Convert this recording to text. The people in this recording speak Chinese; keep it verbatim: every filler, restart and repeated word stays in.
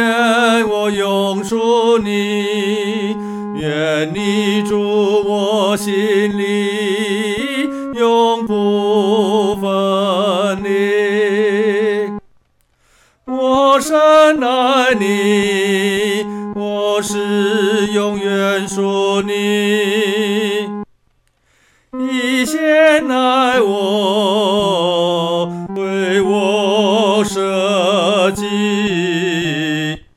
愿我永属你，愿你住我心里，永不分离。我深爱你，我是永远属你，你先爱我，